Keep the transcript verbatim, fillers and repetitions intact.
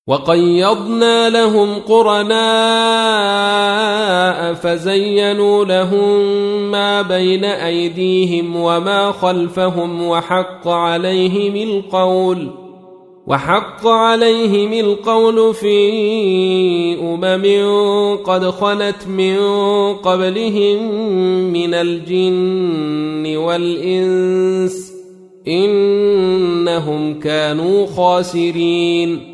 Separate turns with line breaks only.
وقيضنا لهم قرناء فزينوا لهم ما بين أيديهم وما خلفهم وحق عليهم القول وحق عليهم القول في أمم قد خلت من قبلهم من الجن والإنس إنهم كانوا خاسرين.